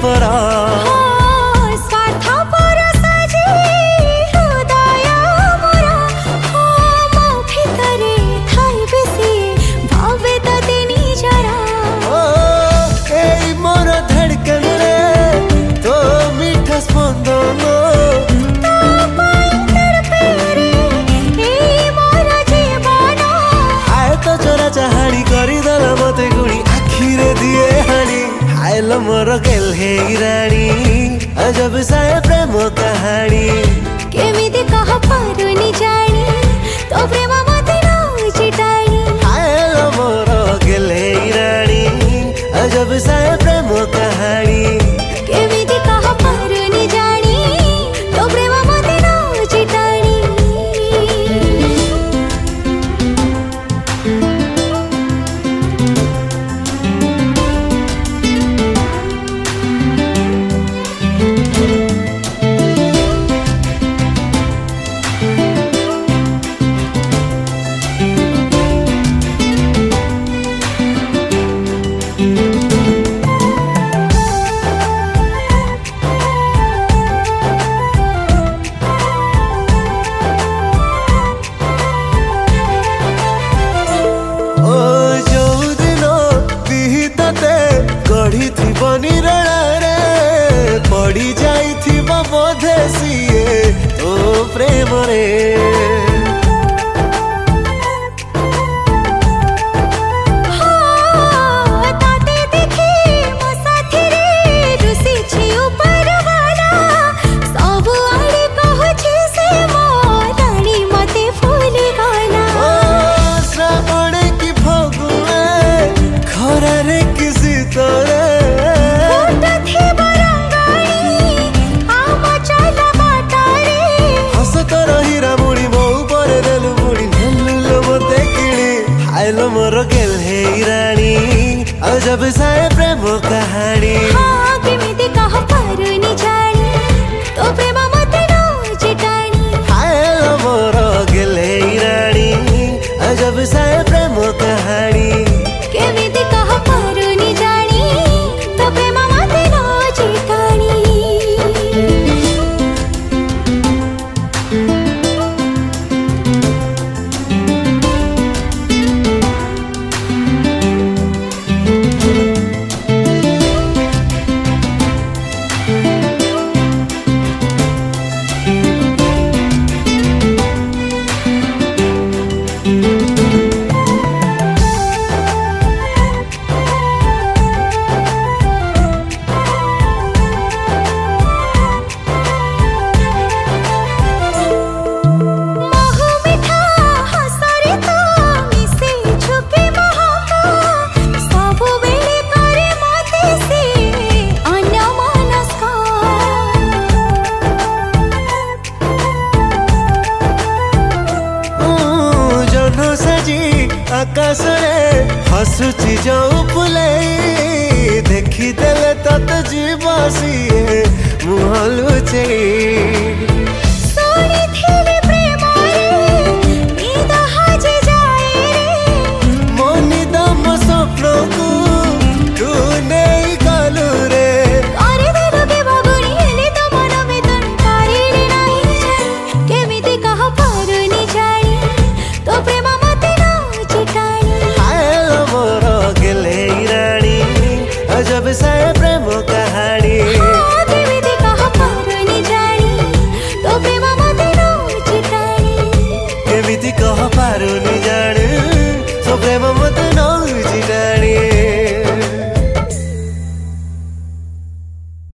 परा मोर गेल हे रानी अजब सा प्रेम कहानी केमिति कह पारुनी जानी तो प्रेम मते न चिटानी आयल मोर गेल हे रानी अजब सा प्रेम कहानी केमिति कह पारुनी जानी तो प्रेम मते न चिटानी पड़ी जाई थी बोधे सीए तो प्रेम रे मोर गेल हे रानी अजब सा प्रेम कहानी हाँ केमिति कह पारुनी जानी तो प्रेम मते न चिटानी आयल मोर गेल हे रानी अजब सा प्रेम कहानी केमिति कह पारुनी जानी तो प्रेम मते न चिटानी आकाश रे हसुची जो फुले देखी देले तत जीव सीए मुह लुचेई